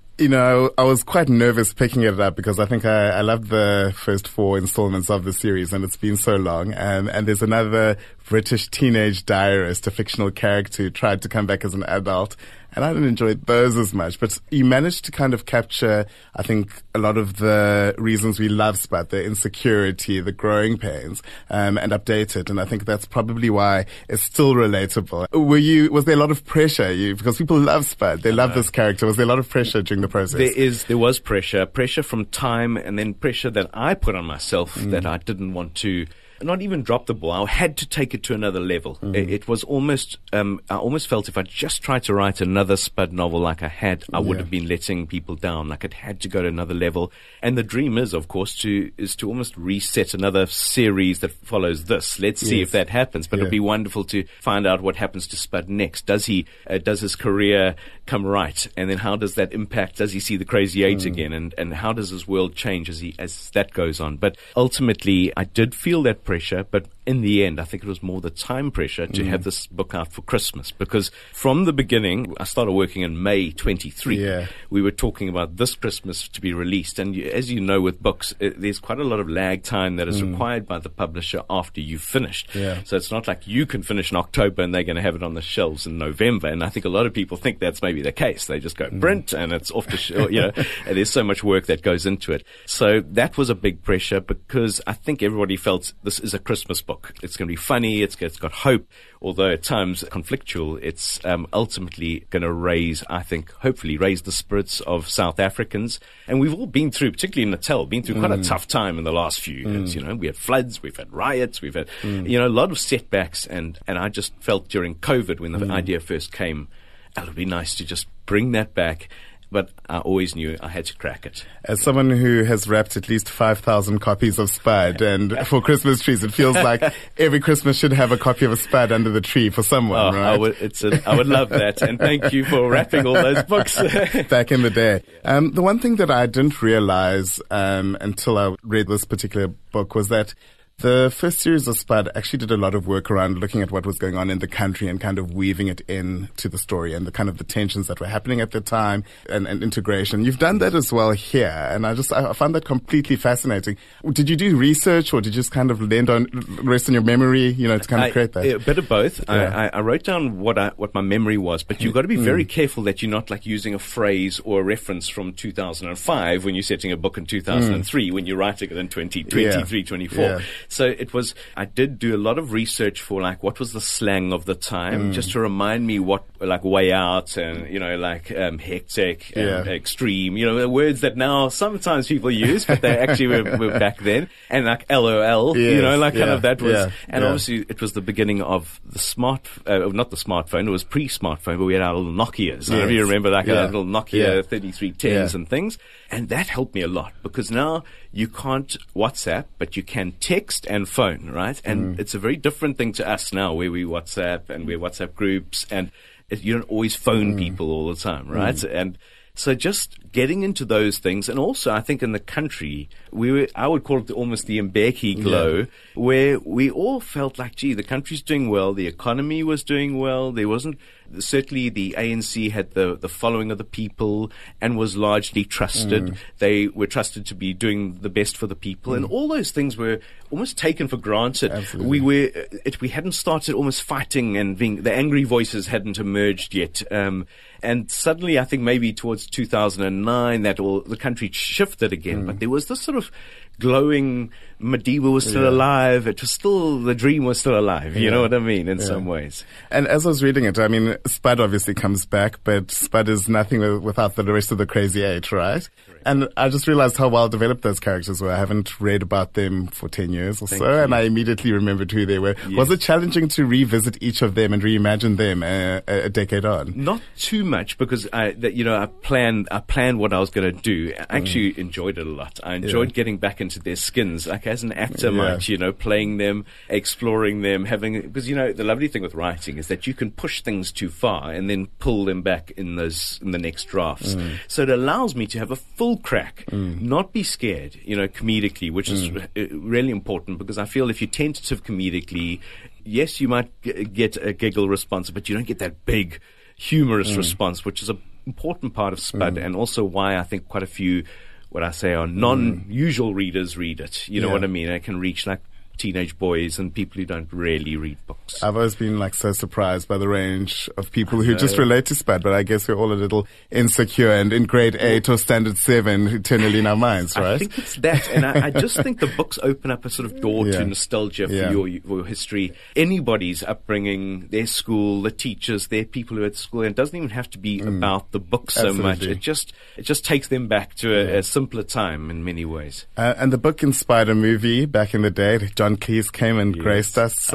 [SPEAKER 12] I was quite nervous picking it up because I think I loved the first 4 installments of the series, and it's been so long. And there's another British teenage diarist, a fictional character who tried to come back as an adult. And I didn't enjoy those as much. But you managed to kind of capture, I think, a lot of the reasons we love Spud, the insecurity, the growing pains, and update it. And I think that's probably why it's still relatable. Was there a lot of pressure? Because people love Spud. They love this character. Was there a lot of pressure during the process?
[SPEAKER 13] There was pressure from time, and then pressure that I put on myself that I didn't want to not even drop the ball. I had to take it to another level. It was almost, I almost felt if I just tried to write another Spud novel like I would have been letting people down. Like it had to go to another level. And the dream is, of course, to almost reset another series that follows this. Let's see if that happens. But it'll be wonderful to find out what happens to Spud next. Does his career come right? And then how does that impact? Does he see the Crazy Eight again? And how does his world change as that goes on? But ultimately, I did feel that pressure, but in the end, I think it was more the time pressure to have this book out for Christmas, because from the beginning, I started working in May 23. We were talking about this Christmas to be released. And as you know, with books, there's quite a lot of lag time that is required by the publisher after you've finished. So it's not like you can finish in October and they're going to have it on the shelves in November. And I think a lot of people think that's maybe the case. They just go print and it's off the shelf, and there's so much work that goes into it. So that was a big pressure, because I think everybody felt this is a Christmas book. It's going to be funny. It's got hope, although at times conflictual. It's ultimately going to hopefully raise the spirits of South Africans. And we've all been through, particularly in Natal, quite a tough time in the last few years. We had floods, we've had riots, we've had, a lot of setbacks. And I just felt during COVID, when the idea first came, it would be nice to just bring that back. But I always knew I had to crack it.
[SPEAKER 12] As someone who has wrapped at least 5,000 copies of Spud, and for Christmas trees, it feels like every Christmas should have a copy of a Spud under the tree for someone, right?
[SPEAKER 13] I would love that. And thank you for wrapping all those books.
[SPEAKER 12] Back in the day. The one thing that I didn't realize until I read this particular book was that the first series of Spud actually did a lot of work around looking at what was going on in the country and kind of weaving it into the story and the kind of the tensions that were happening at the time and integration. You've done that as well here, and I found that completely fascinating. Did you do research, or did you just kind of rest on your memory, to kind of create that?
[SPEAKER 13] A bit of both. Yeah. I wrote down what my memory was, but you've got to be very careful that you're not like using a phrase or a reference from 2005 when you're setting a book in 2003 when you're writing it in 2023, 24. Yeah. So I did do a lot of research for like what was the slang of the time, just to remind me what like way out and, hectic and extreme, the words that now sometimes people use, but they actually were back then. And like LOL, kind of that was, and obviously it was the beginning of the not the smartphone, it was pre-smartphone, but we had our little Nokias. I don't know if you remember our little Nokia 3310s and things. And that helped me a lot, because now you can't WhatsApp, but you can text and phone, right? And it's a very different thing to us now, where we WhatsApp and we're WhatsApp groups, and you don't always phone people all the time, right? And so just getting into those things, and also I think in the country, I would call it almost the Mbeki glow, where we all felt like, gee, the country's doing well, the economy was doing well, there wasn't, certainly the ANC had the following of the people and was largely trusted. They were trusted to be doing the best for the people, and all those things were almost taken for granted. Absolutely. We hadn't started almost fighting, and the angry voices hadn't emerged yet. And suddenly, I think maybe towards 2009, the country shifted again. But there was this sort of glowing, Madiba was still alive. It was still, the dream was still alive. You know what I mean? In some ways.
[SPEAKER 12] And as I was reading it, I mean, Spud obviously comes back, but Spud is nothing without the rest of the Crazy Eight, right? And I just realized how well developed those characters were. I haven't read about them for 10 years or so, and I immediately remembered who they were. Yes. Was it challenging to revisit each of them and reimagine them a decade on?
[SPEAKER 13] Not too much, because I planned what I was going to do. I actually enjoyed it a lot. I enjoyed getting back into their skins, like as an actor might, playing them, exploring them, because the lovely thing with writing is that you can push things too far and then pull them back in the next drafts. So it allows me to have a full crack, not be scared, comedically, which is really important, because I feel if you're tentative comedically, yes, you might get a giggle response, but you don't get that big humorous response, which is an important part of Spud, and also why I think quite a few, what I say, are non-usual readers read it. You know what I mean? I can reach like teenage boys and people who don't really read books.
[SPEAKER 12] I've always been so surprised by the range of people who just relate to Spud, but I guess we're all a little insecure and in grade 8 or standard 7 eternally in our minds, right?
[SPEAKER 13] I think it's that, and I just think the books open up a sort of door to nostalgia for your history. Anybody's upbringing, their school, the teachers, their people who are at school, and it doesn't even have to be about the book so much. It just takes them back to a simpler time in many ways.
[SPEAKER 12] And the book inspired a movie back in the day. John Cleese came and graced us.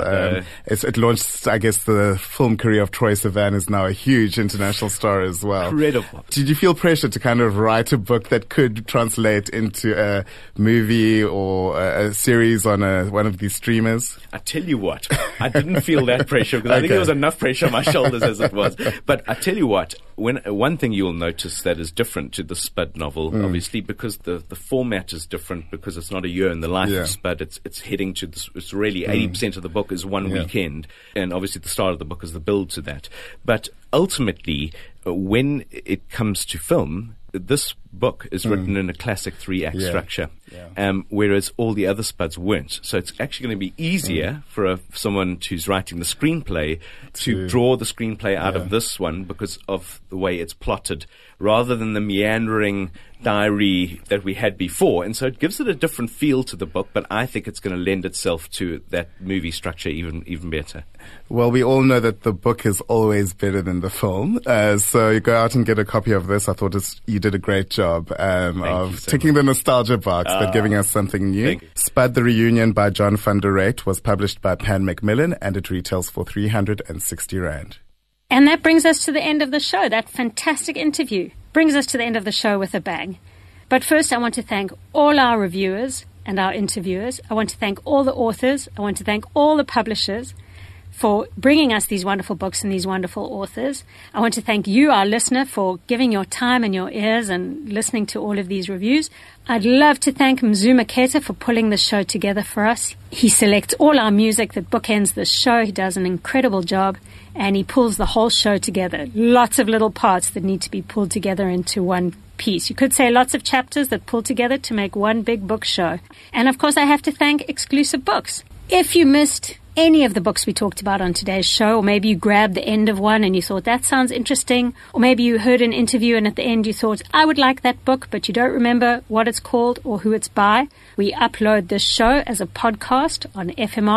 [SPEAKER 12] It launched, I guess, the film career of Troye Sivan is now a huge international star as well.
[SPEAKER 13] Incredible.
[SPEAKER 12] Did you feel pressure to kind of write a book that could translate into a movie or a series on one of these streamers?
[SPEAKER 13] I tell you what, I didn't feel that pressure because I think there was enough pressure on my shoulders as it was. But I tell you what, one thing you'll notice that is different to the Spud novel, obviously, because the format is different, because it's not a year in the life of Spud. It's heading to this. It's really 80% of the book is one weekend, and obviously the start of the book is the build to that. But ultimately, when it comes to film, this book is written in a classic 3-act structure, whereas all the other Spuds weren't. So it's actually going to be easier for someone who's writing the screenplay to draw the screenplay out of this one because of the way it's plotted, rather than the meandering diary that we had before. And so it gives it a different feel to the book, but I think it's going to lend itself to that movie structure even better.
[SPEAKER 12] Well, we all know that the book is always better than the film. So you go out and get a copy of this. I thought you did a great job of ticking the nostalgia box, but giving us something new. Spud the Reunion by John van der Reet was published by Pan Macmillan, and it retails for 360 Rand.
[SPEAKER 1] And that brings us to the end of the show. That fantastic interview brings us to the end of the show with a bang. But first, I want to thank all our reviewers and our interviewers. I want to thank all the authors. I want to thank all the publishers for bringing us these wonderful books and these wonderful authors. I want to thank you, our listener, for giving your time and your ears and listening to all of these reviews. I'd love to thank Mzuma Keta for pulling the show together for us. He selects all our music that bookends the show. He does an incredible job, and he pulls the whole show together. Lots of little parts that need to be pulled together into one piece. You could say lots of chapters that pull together to make one big book show. And of course, I have to thank Exclusive Books. If you missed any of the books we talked about on today's show, or maybe you grabbed the end of one and you thought that sounds interesting, or maybe you heard an interview and at the end you thought, I would like that book, but you don't remember what it's called or who it's by, we upload this show as a podcast on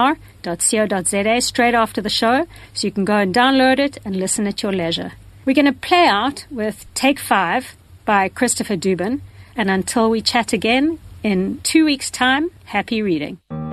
[SPEAKER 1] fmr.co.za straight after the show, so you can go and download it and listen at your leisure. We're going to play out with Take 5 by Christopher Dubin, and until we chat again in 2 weeks' time, happy reading.